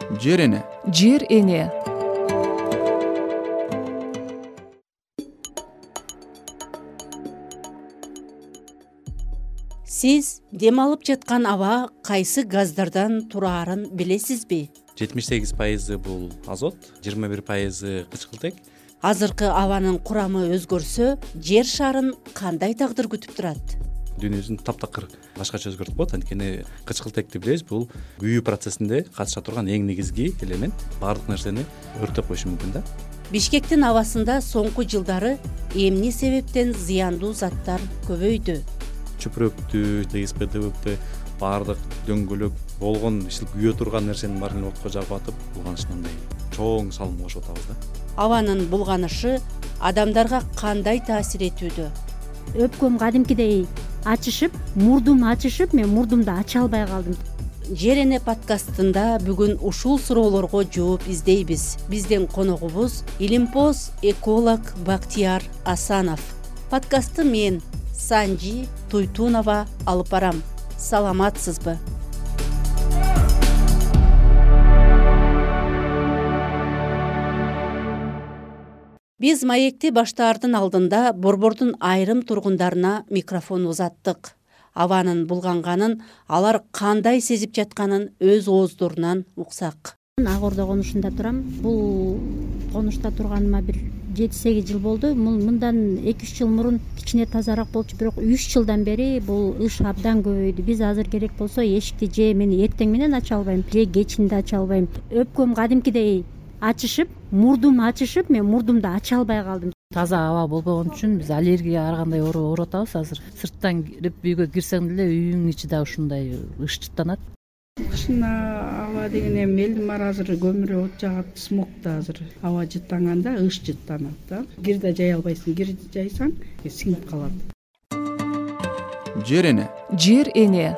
Жер эне. Жер эне. Сиз дем алып жаткан аба кайсы газдардан тураарын билесизби? 78% бул азот, 21% кычкылтек. Азыркы абанын курамы өзгөрсө, жер шарын кандай тагдыр күтүп турат? Дүйнөбүздүн таптакыр башкача өзгөртүп коет. Анткени кычкылтекти билебиз, бул күйүү процессинде катыша турган эң негизги элемент. Баардык нерсени өрттөп коюшу мүмкүн да. Бишкектин абасында соңку жылдары эмне себептен зыяндуу заттар көбөйдү? Чөпүрөктү, ДСП, баардык дөңгөлөк болгон күйө турган нерсенин баарын отко жагып атып, булганышынан чоң салым кошуп атабыз да. Абанын булганышы адамдарга кандай таасир этүүдө? Өпкөм кадимкидей ачышып, мурдум ачышып, мен мурдумду ача албай калдым. Жер эне подкастында бүгүн ушул суроолорго жооп издейбиз. Биздин коногубуз илимпоз эколог Бактияр Асанов. Подкастты мен Санжи Туйтунова алып барам. Саламатсызбы? Биз маекти баштаардын алдында Борбордун айрым тургундарына микрофон узаттык. Абанын булганганын, алар кандай сезип жатканын өз ооздорунан уксак. Ак Ордо конушунда турам. Бул конушта турганыма бир 7-8 жыл болду. Мындан 2-3 жыл мурун кичине тазараак болчу, бирок 3 жылдан бери бул ыш абдан көбөйдү. Биз азыр керек болсо эшикти же мен эртең менен ача албайм, же кечинде ача албайм. Өпкөм кадимкидей ачышып, мурдум ачышып, мен мурдумду ача албай калдым. Таза аба болбогон үчүн биз аллергия ар кандай ооруп атабыз азыр. Сырттан кирип үйгө кирсең деле үйүңдүн ичи да ушундай ышчыттанат. Кышына аба деген эми элдин баары азыр көмүр от жагат, смог да азыр аба жыттанганда ыш жыттанат да. Кир да жай албайсың, кир жайсаң сиңип калат. Жер эне. Жер эне.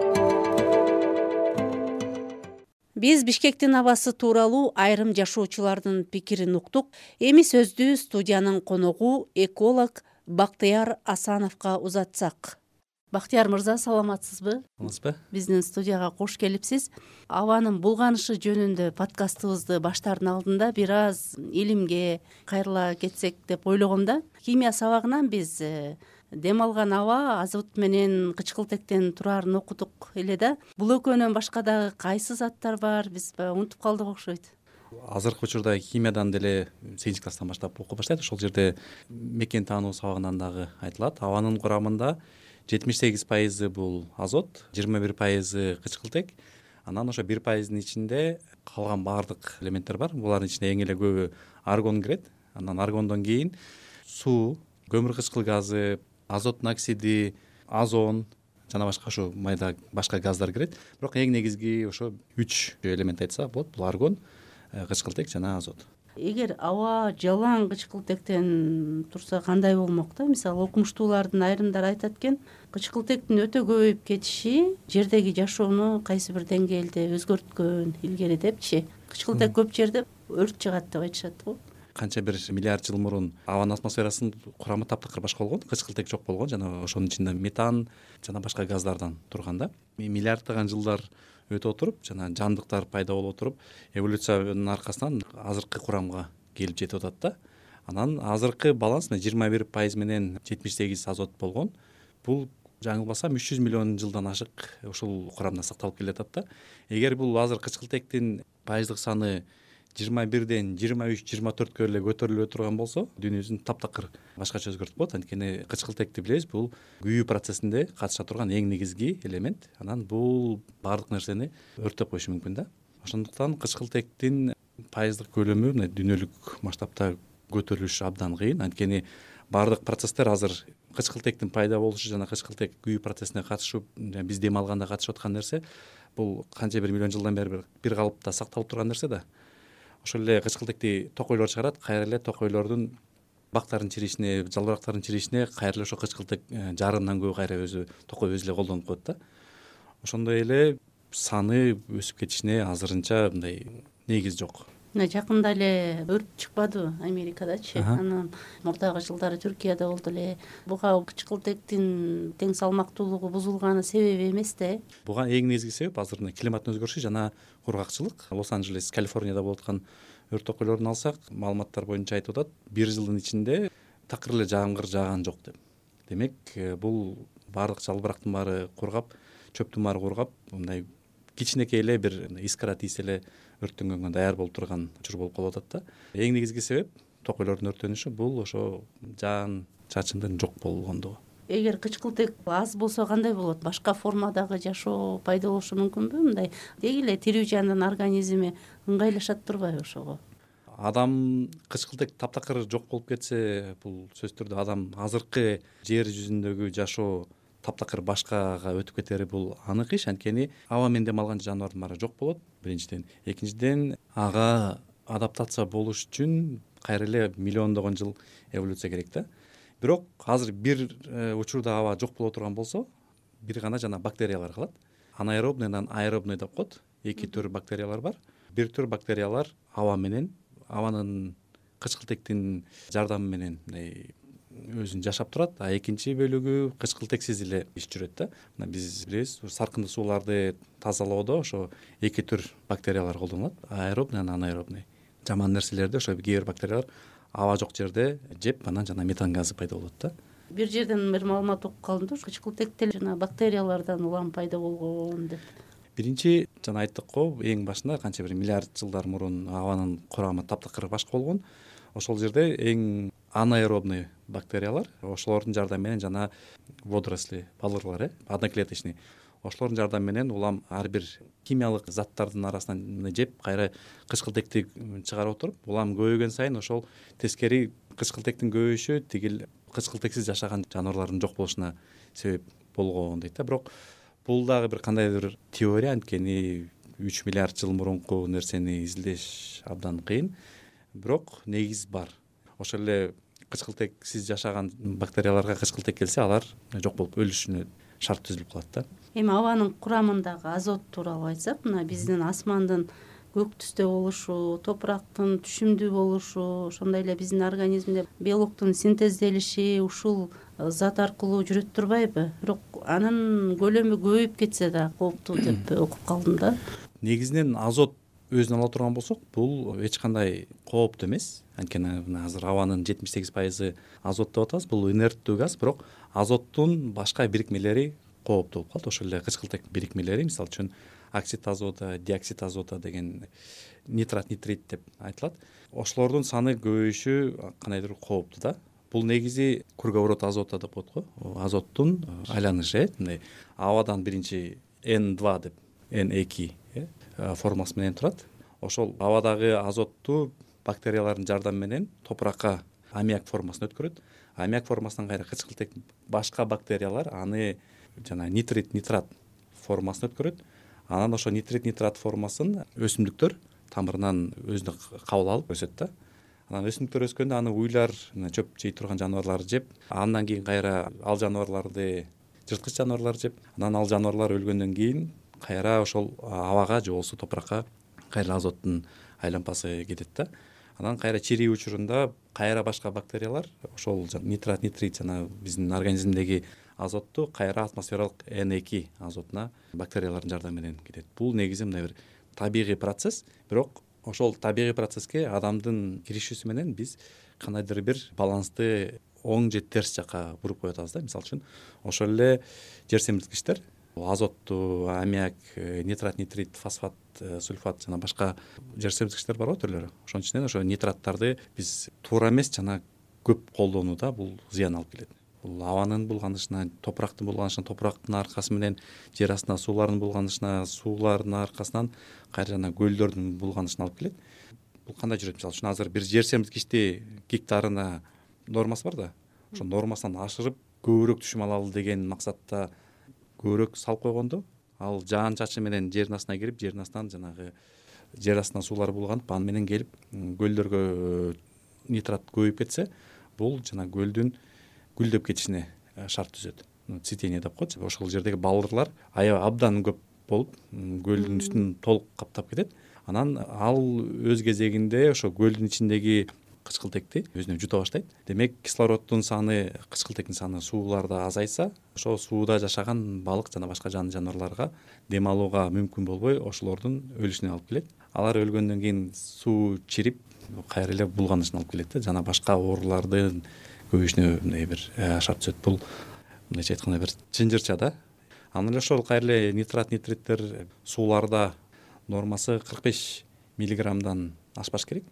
Биз Бишкектин абасы тууралуу айрым жашоочулардын пикирин уктук. Эми сөздү студиянын коногу эколог Бактияр Асановго узатсак. Бактияр мырза, саламатсызбы? Саламатсызбы? Биздин студияга кош келипсиз. Абанын булганышы жөнүндө подкастыбызды баштаардын алдында бир аз илимге кайрыла кетсек деп ойлогом да. Химия сабагынан биз дем алган аба азот менен кычкылтектен тураарын окудук эле да. Бул экөөнөн башка дагы кайсы заттар бар, биз унутуп калдык окшойт. Азыркы учурда химиядан деле 8 класстан баштап окуп баштайт. Ошол жерде мекен таануу сабагынан дагы айтылат. Абанын курамында 78% бул азот, 21% кычкылтек. Анан ошо 1%-ын ичинде калган баардык элементтер бар. Булардын ичине эң эле көбү аргон кирет. Андан аргондон кийин суу, көмүр кычкыл газы, азоттун оксиди, озон жана башка ошо майда башка газдар кирет. Бирок эң негизги ошо 3 элемент айтсак болот. Бул аргон, кычкылтек жана азот. Эгер аба жалаң кычкылтектен турса кандай болмок да? Мисалы окумуштуулардын айрымдары айтат экен, кычкылтектин өтө көбөйүп кетиши жердеги жашоону кайсы бир деңгээлде өзгөрткөн илгери депчи. Кычкылтек көп жерде өрт чыгат деп айтышат го. Канча бир миллиард жыл мурун абанын атмосферасынын курамы таптакыр башка болгон, кычкылтек жок болгон, жана ошонун ичинде метан жана башка газдардан турган да. Миллиарддаган жылдар өтө отуруп, жана жандыктар пайда болуп отуруп, эволюциянын аркасынан азыркы курамга келип жетип атат да. Анан азыркы баланс 21% менен 78 азот болгон. Бул жаңылбасам 300 миллион жылдан ашык ушул курамда сакталып келатат да. Эгер бул азыр кычкылтектин пайыздык саны 21ден 23-24кө эле көтөрүлө турган болсо, дүйнөбүздүн таптакыр башкача өзгөртүп коет. Анткени кычкылтекти билебиз, бул күйүү процессинде катыша турган эң негизги элемент. Анан бул баардык нерсени өрттөп коюшу мүмкүн да. Ошондуктан кычкылтектин пайыздык көлөмү дүйнөлүк масштабта көтөрүлүшү абдан кыйын. Анткени баардык процесстер азыр кычкылтектин пайда болушу жана кычкылтек күйүү процессине катышып, биз дем алганда катышып аткан нерсе, бул канча бир миллион жылдан бери бир калыпта сакталып турган нерсе да. Ошол эле кычкылтекти токойлор чыгарат, кайра эле токойлордун бактарын чиришине, жалбырактарын чиришине кайра эле ошо кычкылтек жарымдан көп кайра өзү токой өзү эле колдонуп коет да. Ошондой эле саны өсүп кетишине азырынча мындай негиз жок. мына жакында эле өрт чыкпадыбы Америкадачы, анан мурдагы жылдары Түркияда болду эле. Буга кычкылтектин тең салмактуулугу бузулганы себеби эмес да? Буга эң негизги себеп азыр мына климаттын өзгөрүшү жана кургакчылык. Лос-Анджелес, Калифорнияда болуп аткан өрт окуяларын алсак, маалыматтар боюнча айтып атат, бир жылдын ичинде такыр эле жамгыр жааган жок деп. Демек, бул баардык жалбырактын баары кургап, чөптүн баары кургап, мындай кичинекей эле бир искра тийсе эле өрттөнгөнгө даяр болуп турган учур болуп калып атат да. Эң негизги себеп токойлордун өрттөнүшү бул ошо жаан чачындын жок болгондугу. Эгер кычкылтек аз болсо кандай болот? Башка формадагы жашоо пайда болушу мүмкүнбү? Мындай деги эле тирүү жандын организми ыңгайлашат турбайбы ошого? Адам кычкылтек таптакыр жок болуп кетсе, бул сөзсүз түрдө адам азыркы жер жүзүндөгү жашоо таптакыр башкага өтүп кетери бул анык иш. Анткени аба менен дем алган жаныбардын баары жок болот биринчиден. Экинчиден, ага адаптация болуш үчүн кайра эле миллиондогон жыл эволюция керек да. Бирок азыр бир учурда аба жок боло турган болсо, бир гана жана бактериялар калат. Анаэробный, аэробный деп коет. Эки түр бактериялар бар. Бир түр бактериялар аба менен, абанын кычкылтектин жардамы менен өзүн жашап турат, а экинчи бөлүгү кычкылтексиз эле иш жүрөт да. Мына биз билебиз, саркындуу сууларды тазалоодо ошо эки түр бактериялар колдонулат, аэробный, анаэробный. Жаман нерселерди ошо кээ бир бактериялар аба жок жерде жеп, анан жана метан газы пайда болот да. Бир жерден бир маалымат окуп калдым да, кычкылтектер жана бактериялардан улам пайда болгон деп. Биринчи жана айттык го, эң башында канча бир миллиард жылдар мурун абанын курамы таптакыр башка болгон. Ошол жерде эң анаэробный бактериялар, ошолордун жардамы менен жана водоросли, балырлар, одноклеточный, ошолордун жардамы менен улам ар бир химиялык заттардын арасынан жеп, кайра кычкылтекти чыгарып отуруп, улам көбөйгөн сайын ошол тескери кычкылтектин көбөйүшү тигил кычкылтексиз жашаган жаныбарлардын жок болушуна себеп болгон дейт да. Бирок бул дагы бир кандайдыр теория, анткени 3 миллиард жыл мурунку нерсени изилдеш абдан кыйын. Бирок негиз бар. Ошол эле кычкылтексиз жашаган бактерияларга кычкылтек келсе, алар жок болуп өлүшүнө шарт түзүлүп калат да. Эми абанын курамындагы азот тууралуу айтсак, мына биздин асмандын көк түстө болушу, топурактын түшүмдүү болушу, ошондой эле биздин организмде белоктун синтезделиши ушул зат аркылуу жүрөт турбайбы? Бирок анын көлөмү көбөйүп кетсе да кооптуу деп окуп калдым да. Негизинен азот өзүн ала турган болсок, бул эч кандай кооптуу эмес. Анткени азыр абанын 78% азот деп атабыз. Бул инерттүү газ, бирок азоттун башка бирикмелери кооптуу болуп калат. Ошол эле кычкылтек бирикмелери, мисалы үчүн оксид азота, диоксид азота деген нитрат, нитрит деп айтылат. Ошолордун саны көбөйүшү кандайдыр кооптуу да. Бул негизи круговорот азота деп коет го. Азоттун айланышы, мындай абадан биринчи N2 деп, N2 формасы менен турат. Ошол абадагы азотту бактериялардын жардамы менен топуракка аммиак формасына өткөрөт. Аммиак формасынан кайра кычкылтек башка бактериялар аны жана нитрит, нитрат формасына өткөрөт. Анан ошо нитрит, нитрат формасын өсүмдүктөр тамырынан өзүнө кабыл алып өсөт да. Анан өсүмдүктөр өскөндө аны уйлар, чөп жей турган жаныбарлар жеп, андан кийин кайра ал жаныбарларды жырткыч жаныбарлар жеп, анан ал жаныбарлар өлгөндөн кийин кайра ошол абага же болбосо топуракка кайра азоттун айланпасы кетет да. Анан кайра чирүү учурунда кайра башка бактериялар ошол нитрат, нитрит жана биздин организмдеги азотту кайра атмосфералык N2 азотуна бактериялардын жардамы менен кетет. Бул негизи мындай бир табигый процесс, бирок ошол табигый процесске адамдын киришүүсү менен биз кандайдыр бир балансты оң же терс жакка буруп коюп атабыз да. Мисалы үчүн ошол эле жер семирткичтер азотту, аммиак, нитрат, нитрит, фосфат, сульфат жана башка жер семирткичтер бар го түрлөрү. Ошонун ичинен ошо нитраттарды биз туура эмес жана көп колдонууда бул зыян алып келет. Бул абанын булганышына, топурактын булганышына, топурактын аркасы менен жер астына суулардын булганышына, суулардын аркасынан кайра жана көлдөрдүн булганышына алып келет. Бул кандай жүрөт? Мисалы үчүн азыр бир жер семирткичти гектарына нормасы бар да. Ошо нормасынан ашырып көбүрөөк түшүм алалы деген максатта көбүрөөк салып койгондо, ал жаан чачы менен жердин астына кирип, жердин астынан жанагы жер астынан суулар булганып, аны менен келип көлдөргө нитрат көбөйүп кетсе, бул жана көлдүн гүлдөп кетишине шарт түзөт. Цветение деп коет. Ошол жердеги балырлар аябай абдан көп болуп көлдүн үстүн толук каптап кетет. Анан ал өз кезегинде ошо көлдүн ичиндеги кычкылтекти өзүнө жута баштайт. Демек кислороддун саны, кычкылтектин саны сууларда азайса, ошо сууда жашаган балык жана башка жан жаныбарларга дем алууга мүмкүн болбой, ошолордун өлүшүнө алып келет. Алар өлгөндөн кийин суу чирип кайра эле булганышына алып келет жана башка оорулардын көбөйүшүнө мындай бир шарт түзөт. Бул мындайча айтканда бир чынжырча да. Анан эле ошол кайра эле нитрат, нитриттер сууларда нормасы 45 миллиграммдан ашпаш керек.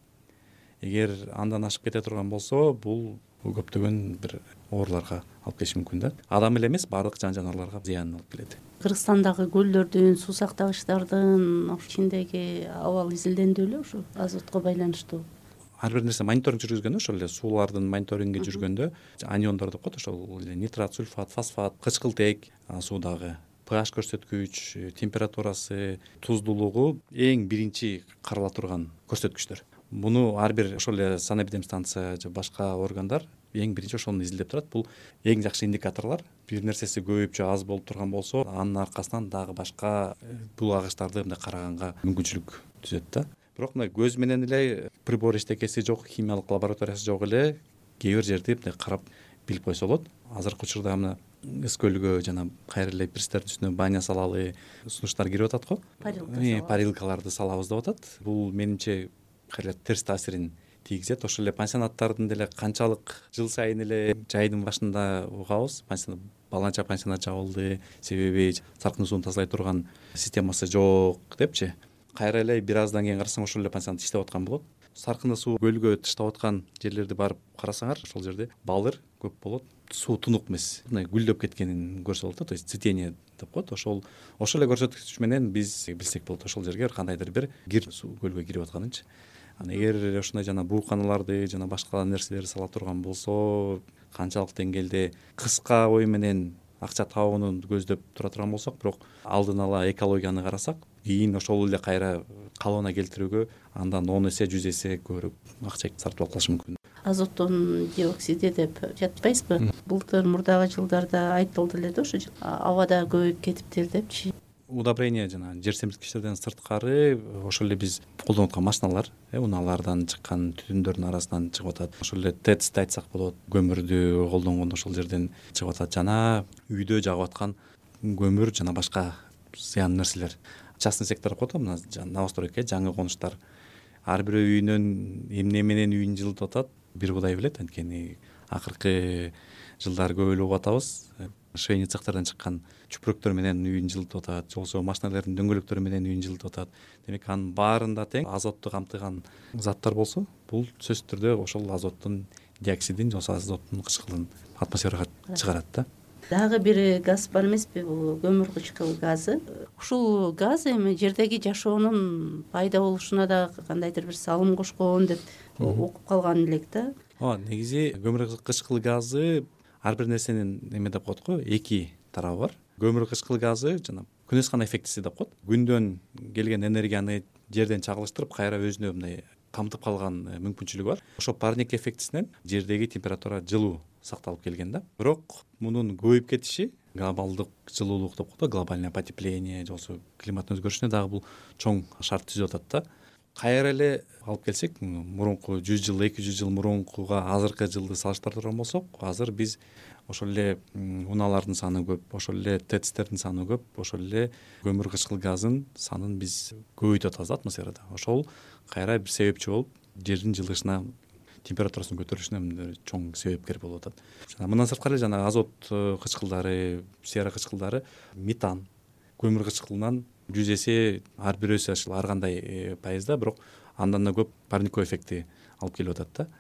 Эгер андан ашып кете турган болсо, бул көптөгөн бир ооруларга алып келиши мүмкүн да. Адам эле эмес, баардык жан жаныбарларга зыянын алып келет. Кыргызстандагы көлдөрдүн, суу сактагычтардын ичиндеги абал изилденди беле ушу азотко байланыштуу? Ар бир нерсе мониторинг жүргүзгөндө, ошол эле суулардын мониторинги жүргөндө аниондор деп коет, ошол эле нитрат, сульфат, фосфат, кычкылтек суудагы pH көрсөткүч, температурасы, туздуулугу эң биринчи карала турган көрсөткүчтөр. Муну ар бир ошол эле санэпидемстанция же башка органдар эң биринчи ошону изилдеп турат. Бул эң жакшы индикаторлор. Бир нерсеси көбөйүп же аз болуп турган болсо, анын аркасынан дагы башка булагычтарды мындай караганга мүмкүнчүлүк түзөт да. Бирок мындай көз менен эле прибор эчтекеси жок, химиялык лабораториясы жок эле кээ бир жерди мындай карап билип койсо болот. Азыркы учурда мына Ыс көлгө жана кайра эле пирстердин үстүнө баня салалы сунуштар кирип атат го. Парилкаларды салабыз деп атат. Бул менимче кайра терс таасирин тийгизет. Ошол эле пансионаттардын деле канчалык жыл сайын эле жайдын башында угабыз, баланча пансионат жабылды, себеби салкын сууну тазалай турган системасы жок депчи. Кайра эле бир аздан кийин карасаң ошол эле пансионат иштеп аткан болот. Саркынды суу көлгө таштап аткан жерлерди барып карасаңар, ошол жерде балыр көп болот. Суу тунук эмес, мындай гүлдөп кеткенин көрсө болот да, то есть цветение деп коет. Ошол эле көрсөткүч менен биз билсек болот ошол жерге кандайдыр бир кир суу көлгө кирип атканынчы. Анан эгер ошондой жана бууканаларды жана башка нерселерди сала турган болсо, канчалык деңгээлде кыска ой менен акча табууну көздөп тура турган болсок, бирок алдын ала экологияны карасак, кийин ошол эле кайра калыбына келтирүүгө андан 10 эсе 100 эсе көбүрөөк акча сарптап калышы мүмкүн. Азоттун диоксиди деп жатпайсызбы? Былтыр мурдагы жылдарда айтылды эле да, ошо абада көбөйүп кетиптир депчи. Удобрение жана жер семирткичтерден сырткары ошол эле биз колдонуп аткан машиналар, унаалардан чыккан түтүндөрдүн арасынан чыгып атат. Ошол эле ТЭЦ айтсак болот, көмүрдү колдонгондо ошол жерден чыгып атат жана үйдө жагып аткан көмүр жана башка зыян нерселер. Частный сектор деп коет, мына новостройка, жаңы конуштар. Ар бир үйүнөн эмне менен үйүн жылытып атат, бир Кудай билет. Анткени акыркы жылдары көп эле угуп атабыз. Швейный цехтерден чыккан чүпүрөктөр менен үйүн жылытып атат, болсо машиналардын дөңгөлөктөрү менен үйүн жылытып атат. Демек анын баарында тең азотту камтыган заттар болсо, бул сөзсүз түрдө ошол азоттун диоксидин, же азоттун кычкылын атмосферага чыгарат да. Дагы бир газ бар эмеспи, бул көмүр кычкыл газы. Ушул газ эми жердеги жашоонун пайда болушуна да кандайдыр бир салым кошкон деп окуп калган элек да. Негизи көмүр кычкыл газы ар бир нерсенин эме деп коет го, эки тарабы бар. Көмүр кычкыл газы жана күнөс кана эффектиси деп коет. Күндөн келген энергияны жерден чагылыштырып, кайра өзүнө мындай камтып калган мүмкүнчүлүгү бар. Ошо парник эффектисинен жердеги температура жылуу сакталып келген да. Бирок мунун көбөйүп кетиши, глобалдык жылуулук деп коет, глобальное потепление, же болбосо климаттын өзгөрүшүнө дагы бул чоң шарт түзүп атат да. Кайра эле алып келсек, мурунку 100 жыл, 200 жыл мурункуга азыркы жылды салыштырып болсок, азыр биз ошол эле унаалардын саны көп, ошол эле ТЭЦтердин саны көп, ошол эле көмүр кычкыл газын санын биз көбөйтүп атабыз атмосферада. Ошол кайра бир себепчи болуп, жердин жылышына, температурасынын көтөрүлүшүнө чоң себепкер болуп атат. Жана мындан сырткары жана азот кычкылдары, сера кычкылдары, метан, көмүр кычкылынан 100 эсе, ар бир эсе ар кандай пайызда, бирок андан да көп парниковый эффекти алып келип атат да.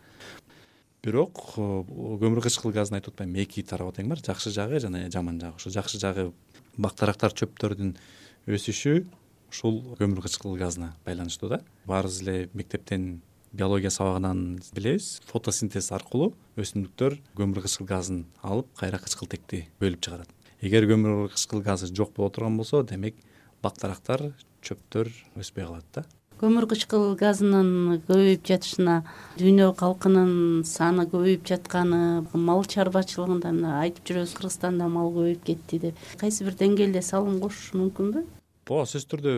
Бирок көмүр кычкыл газын айтып атпайм, эки тарабы тең бар, жакшы жагы жана жаман жагы. Ошо жакшы жагы бактарактар, чөптөрдүн өсүшү ушул көмүр кычкыл газына байланыштуу да. Баарыбыз эле мектептен биология сабагынан билебиз, фотосинтез аркылуу өсүмдүктөр көмүр кычкыл газын алып, кайра кычкылтекти бөлүп чыгарат. Эгер көмүр кычкыл газы жок боло турган болсо, демек бактарактар, чөптөр өспөй калат да. Көмүр кычкыл газынын көбөйүп жатышына дүйнө калкынын саны көбөйүп жатканы, мал чарбачылыгында айтып жүрөбүз, Кыргызстанда мал көбөйүп кетти деп. Кайсы бир деңгээлде салым кошушу мүмкүнбү? ооба сөзсүз түрдө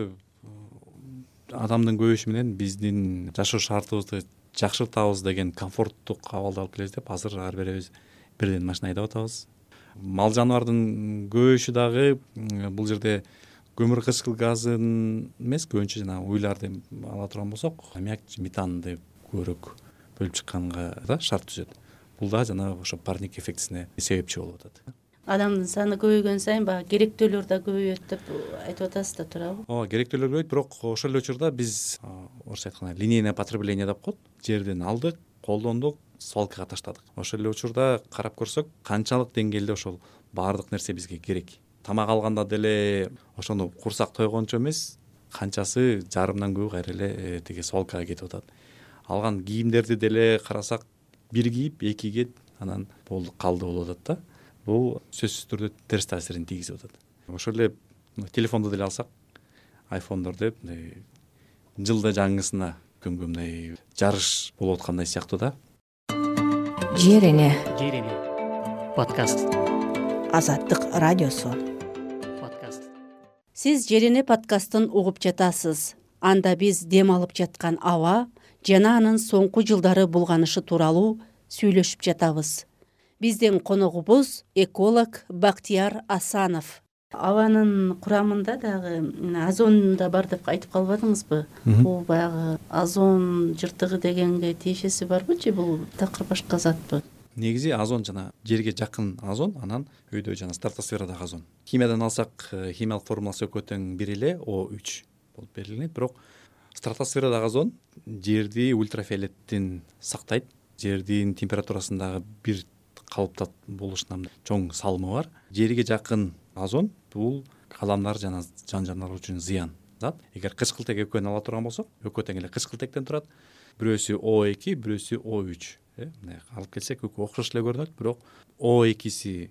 адамдын көбөйүшү менен биздин жашоо шартыбызды жакшыртабыз деген комфорттук абалды алып келебиз деп азыр ар бирибиз бирден машина айдап атабыз. Мал жаныбардын көбөйүшү дагы бул жерде көмүр кычкыл газын эмес, көбүнчө жанагы уйларды ала турган болсок, аммиак, метанды көбүрөөк бөлүп чыкканга да шарт түзөт. Бул да жанагы ошо парник эффектисине себепчи болуп атат. Адамдын саны көбөйгөн сайын баягы керектөөлөр да көбөйөт деп айтып атасыз да, туурабы? Ооба, керектөөлөр көбөйт, бирок ошол эле учурда биз орусча айтканда линейное потребление деп коет. Жерден алдык, колдондук, свалкага таштадык. Ошол эле учурда карап көрсөк, канчалык деңгээлде ошол баардык нерсе бизге керек. Тамак алганда деле ошону курсак тойгончо эмес, канчасы жарымдан көбү кайра эле тиги свалкага кетип атат. Алган кийимдерди деле карасак, бир кийип, эки кийет, анан болду, калды болуп атат да. Бул сөзсүз түрдө терс таасирин тийгизип атат. Ошол эле телефонду деле алсак, айфондорду жылда жаңысына күнгө мындай жарыш болуп аткандай сыяктуу да. Жер эне подкаст. Азаттык радиосу. Подкаст. Сиз Жер эне подкастын угуп жатасыз. Анда биз дем алып жаткан аба жана анын соңку жылдары булганышы тууралуу сүйлөшүп жатабыз. Биздин коногубуз эколог Бактияр Асанов. Абанын курамында дагы озон да бар деп айтып калбадыңызбы? Бул баягы озон жыртыгы дегенге тиешеси барбы же бул такыр башка затпы? Негизи озон жана жерге жакын озон, анан өйдө жана стратосферадагы озон. Химиядан алсак, химиялык формуласы экөө тең бир эле O3 болуп берилет, бирок стратосферадагы озон жерди ультрафиолеттен сактайт. Жердин температурасындагы бир калыпта болушунан чоң салымы бар. Жерге жакын озон бул адамдар жана жан жаныбар үчүн зыян зат. Эгер кычкылтек экөөнү ала турган болсок, экөө тең эле кычкылтектен турат. Бирөөсү O2, бирөөсү O3. Мына алып келсек экөө окшош эле көрүнөт, бирок O2си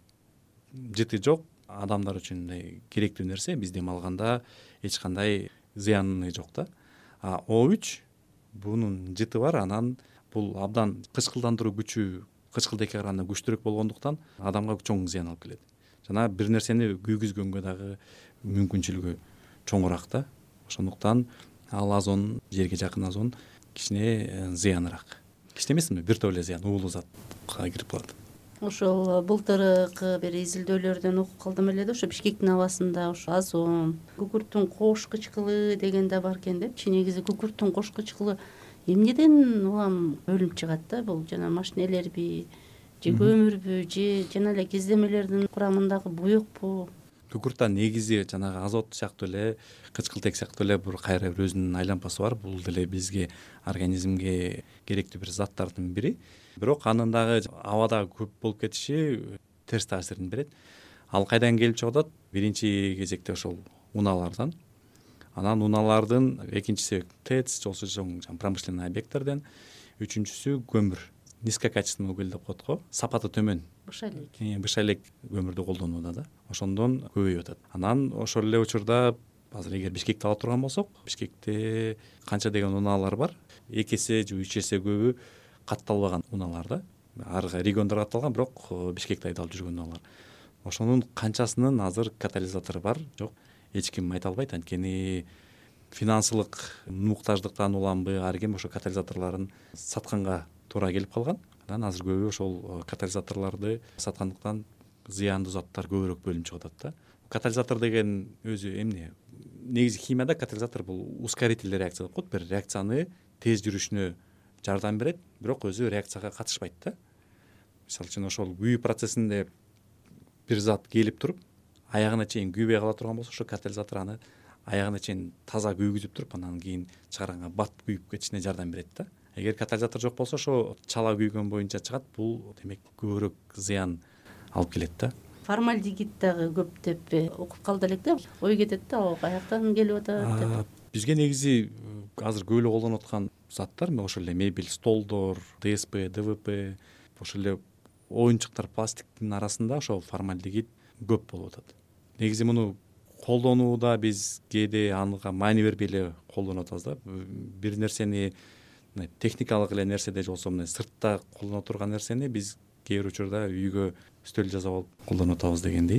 жыты жок, адамдар үчүн мындай керектүү нерсе, биз дем алганда эч кандай зыяны жок да. А O3 бунун жыты бар, анан бул абдан кычкылдандыруу күчү кычкылтекке караганда күчтүүрөөк болгондуктан адамга чоң зыян алып келет. Жана бир нерсени күйгүзгөнгө дагы мүмкүнчүлүгү чоңураак да. Ошондуктан ал озон, жерге жакын озон кичине зыяныраак. Кичине эмесми, бир топ эле зыян, уулуу затка кирип калат. Ошол былтыркы бир изилдөөлөрдөн окуп калдым эле да, ошо Бишкектин абасында ошо озон, күкүрттүн кош кычкылы деген да бар экен депчи. Негизи күкүрттүн кош кычкылы эмнеден улам бөлүнүп чыгат да? Бул жана машинелерби, же көмүрбү, же жана эле кездемелердин курамындагы буюкпу? Күкүрттта негизи жанагы азот сыяктуу эле, кычкылтек сыяктуу эле бир кайра бир өзүнүн айланпасы бар. Бул деле бизге, организмге керектүү бир заттардын бири. Бирок анын дагы абада көп болуп кетиши терс таасирин берет. Ал кайдан келип чыгып атат? Биринчи кезекте ошол унаалардан. Анан унаалардын экинчиси ТЭЦ, жолсу чоң промышленный объекттерден, үчүнчүсү көмүр. Низкокачественный уголь деп коет го, сапаты төмөн. Бышайлек көмүрдү колдонууда да. Ошондон көбөйүп атат. Анан ошол эле учурда азыр эгер Бишкекти ала турган болсок, Бишкекте канча деген унаалар бар? 2 эсе же 3 эсе көбү катталбаган унаалар да. Аркы региондор катталган, бирок Бишкекте айдалып жүргөн унаалар. Ошонун канчасынын азыр катализатору бар, жок? Эч ким айта албайт, анткени финансылык муктаждыктан уламбы, ар ким ошо катализаторлорун сатканга туура келип калган. Анан азыр көбү ошол катализаторлорду саткандыктан зыяндуу заттар көбүрөөк бөлүнүп чыгып атат да. Катализатор деген өзү эмне? Негизи химияда катализатор бул ускорительный реакция деп коет. Бир реакцияны тез жүрүшүнө жардам берет, бирок өзү реакцияга катышпайт да. Мисалы үчүн ошол күйүү процессинде бир зат келип туруп, аягына чейин күйбөй кала турган болсо, ошо катализатор аны аягына чейин таза күйгүзүп туруп, анан кийин чыгарганга бат күйүп кетишине жардам берет да. Эгер катализатор жок болсо, ошо чала күйгөн боюнча чыгат. Бул демек көбүрөөк зыян алып келет да. Формальдегид дагы көп деп окуп калды элек да. Ой кетет да, ал каяктан келип атат деп. Бизге негизи азыр көп эле колдонуп аткан заттар, ошол эле мебель, столдор, ДСП, ДВП, ошол эле оюнчуктар, пластиктин арасында ошол формальдегид көп болуп атат. Негизи муну колдонууда биз кээде анга маани бербей эле колдонуп атабыз да. Бир нерсени техникалык эле нерседе же болбосо сыртта колдоно турган нерсени биз кээ бир учурда үйгө стөл жасап алып колдонуп атабыз дегендей.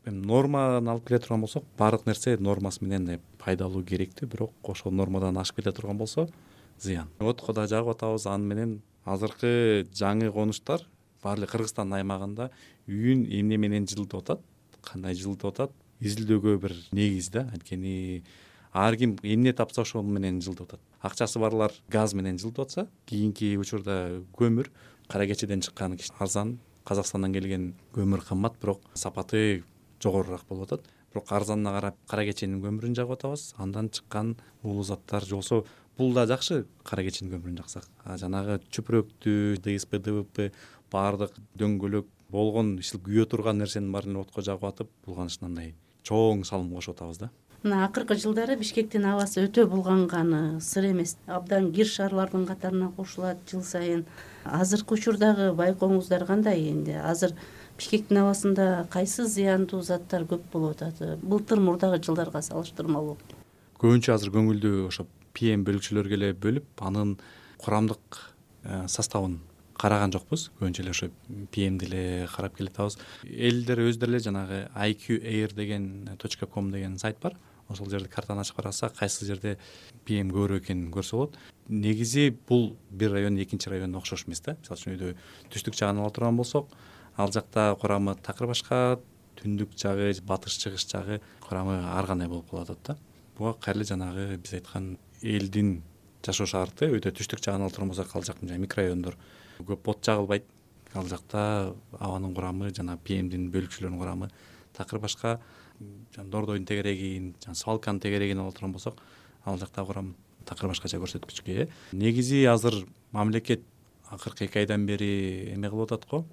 эми норманы алып келе турган болсок, баардык нерсе нормасы менен пайдалуу керектүү, бирок ошол нормадан ашып кете турган болсо зыян. Отко да жагып атабыз, аны менен азыркы жаңы конуштар баары эле Кыргызстан аймагында үйүн эмне менен жылытып атат, кандай жылытып атат, изилдөөгө бир негиз да. Анткени ар ким эмне тапса ошол менен жылытып атат. Акчасы барлар газ менен жылытып атса, кийинки учурда көмүр, кара кечеден чыккан арзан, Казакстандан келген көмүр кымбат, бирок сапаты жогорураак болуп атат. Бирок арзанына карап кара кеченин көмүрүн жагып атабыз. Андан чыккан уулуу заттар жолсо бул да жакшы, кара кеченин көмүрүн жаксак. Жанагы чүпүрөктү, ДСП, ДВП баардык дөңгөлөк болгон ишилип күйө турган нерсенин баарын отко жагып атып, булганышына мындай чоң салым кошуп атабыз да. Мына акыркы жылдары Бишкектин абасы өтө булганганы сыр эмес. Абдан кир шаарлардын катарына кошулат жыл сайын. Азыркы учурдагы байкооңуздар кандай? Энди азыр Бишкектин абасында кайсы зыяндуу заттар көп болуп атат? Былтыр мурдагы жылдарга салыштырмалуу. Көбүнчө азыр көңүлдү ошо PM бөлүкчөлөргө эле бөлүп, анын курамдык составын караган жокпуз. Көбүнчө эле ошо PMди эле карап келатабыз. Элдер өздөрү эле жанагы IQAir деген .com деген сайт бар. Ошол жерде картаны ачып карасак, кайсы жерде PM көбүрөөк экенин көрсө болот. Негизи бул бир район экинчи районуна окшош эмес да. Мисалы үчүн үйдө түштүк жагын ала турган болсок, ал жакта курамы такыр башка, түндүк жагы, батыш чыгыш жагы курамы ар кандай болуп калып атат да. Буга кайрылы жанагы биз айткан элдин жашоо шарты, өйдө түштүк жагын ала турган болсок, ал жактын микрорайондор көп от жагылбайт. Ал жакта абанын курамы, жана PMдин бөлүкчөлөрүнүн курамы такыр башка. Дордойдун тегерегин, свалканын тегерегин ала турган болсок, ал жакта курам такыр башкача көрсөткүчкө. Негизи азыр мамлекет акыркы 2 айдан бери эме кылып атат го.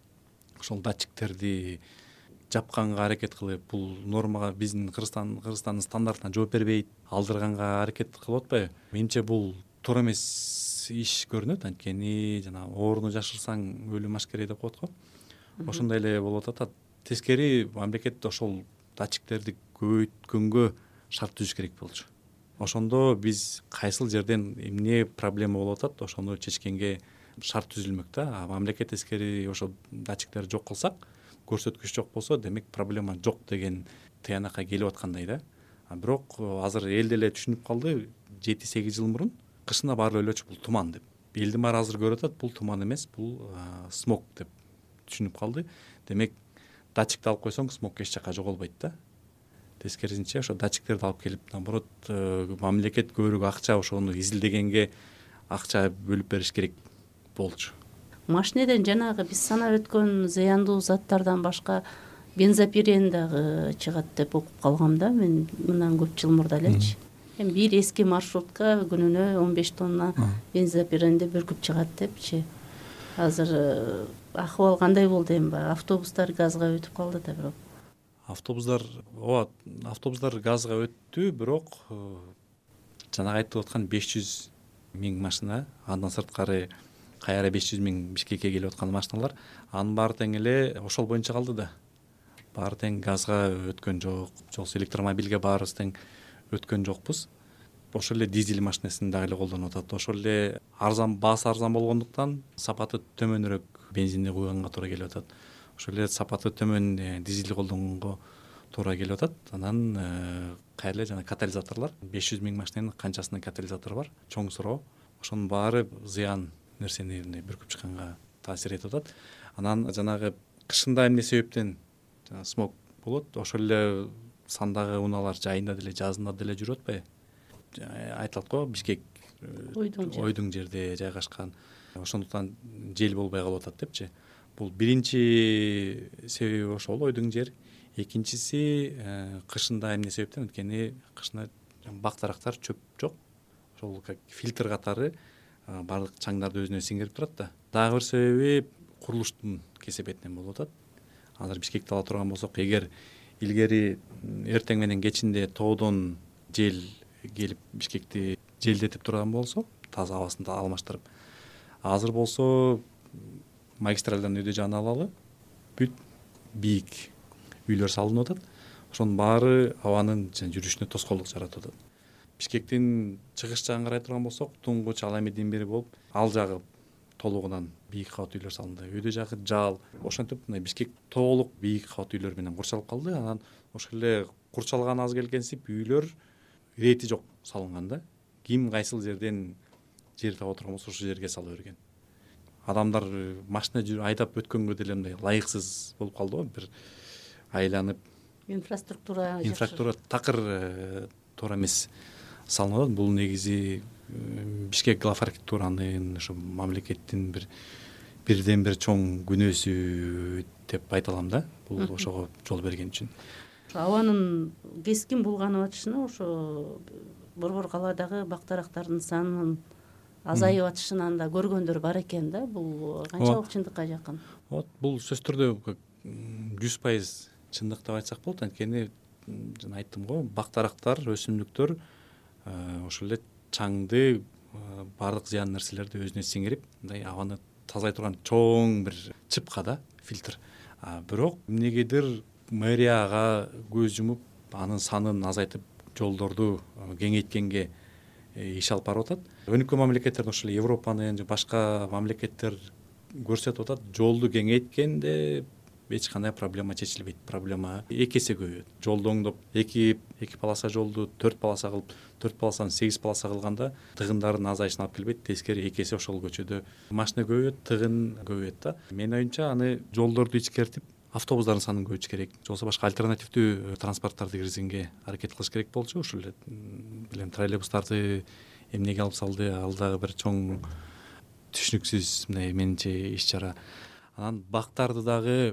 Ошол датчиктерди жапканга аракет кылып, бул нормага биздин Кыргызстандын стандартына жооп бербейт, алдырганга аракет кылып атпайбы? Менимче бул туура эмес иш көрүнөт. Анткени жана ооруну жашырсаң өлүм ашкере деп коет го. Ошондой эле болуп атат. Тескери мамлекет ошол датчиктерди көбөйткөнгө шарт түзүш керек болчу. Ошондо биз кайсыл жерден эмне проблема болуп атат, ошону чечкенге шарт түзүлмөк да. Мамлекет тескери ошол датчиктерди жок кылсак, көрсөткүч жок болсо, демек проблема жок деген тыянакка келип аткандай да. Бирок азыр эл деле түшүнүп калды, 7-8 жыл мурун кышына баары эле бул туман деп. Элдин баары азыр көрүп атат, бул туман эмес, бул смог деп түшүнүп калды. Демек датчикти алып койсоң, смог эч жака жоголбойт да. Тескерисинче ошо датчиктерди алып келип, наоборот, мамлекет көбүрөөк акча ошону изилдегенге акча бөлүп бериш керек болчу. Машинеден жанагы биз санап өткөн зыяндуу заттардан башка бензопирен дагы чыгат деп окуп калгам да, мен мындан көп жыл мурда элечи. Эми бир эски маршрутка күнүнө 15 тонна бензопиренди бүркүп чыгат депчи. Азыр акыбал кандай болду эми? Автобустар газга өтүп калды да, бирок. Автобустар газга өттү, бирок жанагы айтып аткан 500 миң машина, андан сырткары кайра 500 миң Бишкекке келип аткан машиналар, анын баары тең эле ошол боюнча калды да. Баары тең газга өткөн жок, жолсу электромобилге баарыбыз тең өткөн жокпуз. Ошол эле дизель машинесин дагы эле колдонуп атат. Ошол эле баасы арзан болгондуктан сапаты төмөнүрөөк бензинди куйганга туура келип атат. Ошол эле сапаты төмөн дизель колдонгонго туура келип атат. Анан кайра эле жана катализаторлор, 500 миң машинанын канчасынын катализатору бар, чоң суроо. Ошонун баары зыян нерсени бүркүп чыкканга таасир этип атат. Анан жанагы кышында эмне себептен смог болот, ошол эле сандагы унаалар жайында деле, жазында деле жүрүп атпайбы? Айтылат го, Бишкек ойдуң жерде жайгашкан. Ошондуктан жел болбой калып атат депчи. Бул биринчи себеби ошол ойдуң жер. Экинчиси кышында эмне себептен? Анткени кышында бактарактар чөп жок. Ошол как фильтр катары бардык чаңдарды өзүнө сиңирип турат да. Дагы бир себеби курулуштун кесепетинен болуп атат. Азыр Бишкекти ала турган болсок, эгер илгери эртең менен кечинде тоодон жел келип Бишкекти желдетип турган болсо, таза абасын алмаштырып, азыр болсо магистралдан өйдө жагын алалы, бүт бийик үйлөр салынып атат. Ошонун баары абанын жүрүшүнө тоскоолдук жаратып атат. Бишкектин чыгыш жагын карай турган болсок, туңгуч ал эми дин бери болуп, ал жагы толугунан бийик кабат үйлөр салынды. Өйдө жагы жаал. Ошентип мына Бишкек толук бийик кабат үйлөр менен курчалып калды. Анан ошол эле курчалган аз келгенсип үйлөр ирети жок салынган да. Ким кайсыл жерден жер таап отурган болсо ошол жерге сала берген. Адамдар машина айдап өткөнгө деле мындай ылайыксыз болуп калды го. Бир айланып инфраструктура такыр туура эмес салынып атат. Бул негизи Бишкек глав архитектуранын ошо мамлекеттин бирден бир чоң күнөөсү деп айта алам да. Бул ошого жол берген үчүн. Абанын кескин булганып атышына ошо Борбор калаадагы бактарактардын санынын азайып атышынан да көргөндөр бар экен да. Бул канчалык чындыкка жакын? Бул сөзсүз түрдө 100% чындык деп айтсак болот. Анткени жана айттым го, бактарактар, өсүмдүктөр ошол эле чаңды, баардык зыян нерселерди өзүнө сиңирип, мындай абаны тазалай турган чоң бир чыпка да, фильтр. Бирок эмнегедир мэрияга көз жумуп, анын санын азайтып, жолдорду кеңейткенге иш алып барып атат. Өнүккөн мамлекеттерде ошол Европанын же башка мамлекеттер көрсөтүп атат, жолду кеңейткенде эч кандай проблема чечилбейт. Проблема 2 эсе көбөйөт. Жолду оңдоп 2 полоса жолду 4 полоса кылып, 4 полосаны 8 полоса кылганда тыгындардын азайышына алып келбейт. Тескери 2 эсе ошол көчөдө машина көбөйөт, тыгын көбөйөт да. Менин оюмча аны жолдорду ичкертип, автобустардын санын көбөйтүш керек. Же болбосо башка альтернативдүү транспорттарды киргизгенге аракет кылыш керек болчу. Ошол эле билем троллейбустарды эмнеге алып салды, ал дагы бир чоң түшүнүксүз мындай менимче иш-чара. Анан бактарды дагы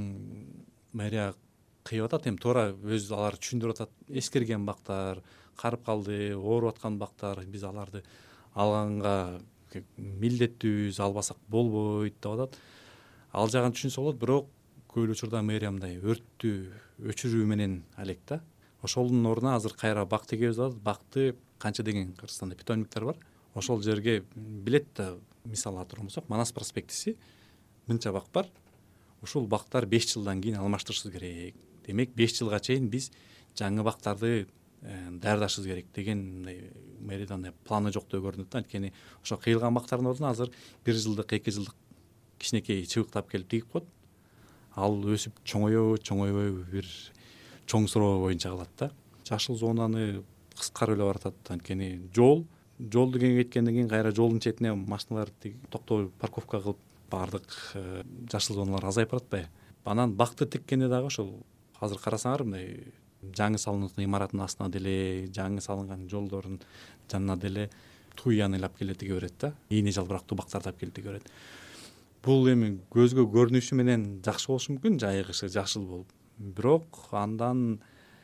мэрия кыйып атат, эми туура өз алар түшүндүрүп атат. Эскерген бактар, карып калды, ооруп аткан бактар, биз аларды алганга милдеттүүбүз, албасак болбойт деп атат. Ал жагын түшүнсө болот, бирок көп учурда мэрия мындай өрттү өчүрүү менен алек да. Ошолдун ордуна азыр кайра бак тегебиз деп атат. Бакты канча деген Кыргызстанда питомниктер бар. Ошол жерге билет да, мисалы атырган болсок, Манас проспектиси мынча бак бар. Ушул бактар 5 жылдан кийин алмаштырышыбыз керек. Демек 5 жылга чейин биз жаңы бактарды даярдашыбыз керек деген мындай мэриядан планы жок деп көрүнөт. Анткени ошо кыйылган бактардын ордуна азыр 1 жылдык, 2 жылдык кичинекей чыбыктап келип тигип коет. Ал өсүп чоңойбой бир чоң суроо боюнча калат да. Жашыл зонаны кыскарып эле баратат. Анткени жолду кеңейткенден кийин кайра жолдун четине машиналар токтоо, парковка кылып баардык жашыл зоналар азайып баратпайбы? Анан бакты тиккенде дагы ошол азыр карасаңар мындай жаңы салынып имараттын астына деле, жаңы салынган жолдордун жанына деле туяны алып келе тиге берет да. Ийне жалбырактуу бактарды алып келе тиге берет. Бул эми көзгө көрүнүшү менен жакшы болушу мүмкүн, жайыгышы жашыл болуп. Бирок андан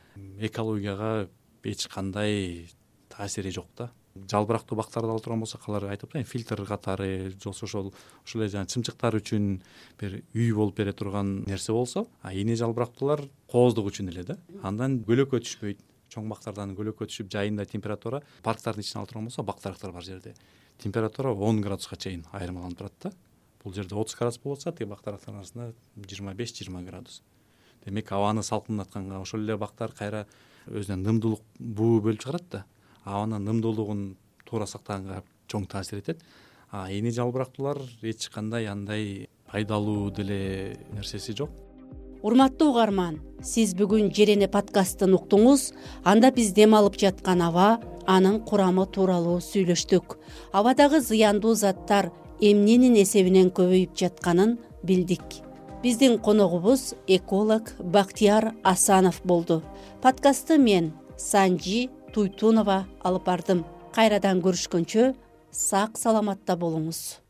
экологияга эч кандай таасири жок да. Жалбырактуу бактарды алып турган болсок, алар айтып атпайбы, фильтр катары, ошол эле жана чымчыктар үчүн бир үй болуп бере турган нерсе болсо, ийне жалбырактуулар кооздук үчүн эле да. Андан көлөккө түшпөйт. Чоң бактардан көлөккө түшүп, жайында температура, парктардын ичине алып турган болсо, бактарактар бар жерде температура 10 градуска чейин айырмаланып турат да. Бул жерде 30 градус болуп атса, тиги бактарактардын арасында 25-20 градус. Демек абаны салкындатканга ошол эле бактар кайра өзүнөн нымдуулук буу бөлүп чыгарат да. Абанын нымдуулугун туура сактаганга чоң таасир этет. Ийне жалбырактуулар эч кандай андай пайдалуу деле нерсеси жок. Урматтуу угарман, сиз бүгүн Жерене подкастын уктуңуз. Анда биз дем алып жаткан аба, анын курамы тууралуу сүйлөштүк. Абадагы зыяндуу заттар эмненин эсебинен көбөйүп жатканын билдик. Биздин коногубуз эколог Бактияр Асанов болду. Подкастты мен Санжи Туйтунова алып бардым. Кайрадан көрүшкөнчө сак саламатта болуңуз.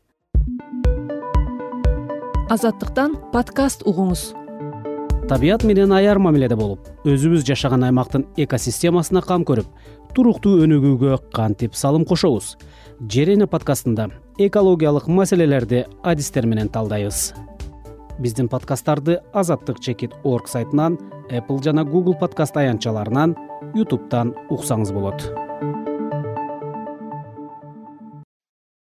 Азаттыктан подкаст угуңуз. Табият менен аяр мамиледе болуп, өзүбүз жашаган аймактын экосистемасына кам көрүп, туруктуу өнүгүүгө кантип салым кошобуз? Жерене подкастында экологиялык маселелерди адистер менен талдайбыз. Биздин подкасттарды azattik.org сайтынан, Apple жана Google подкаст аянтчаларынан, YouTube'дан уксаңыз болот.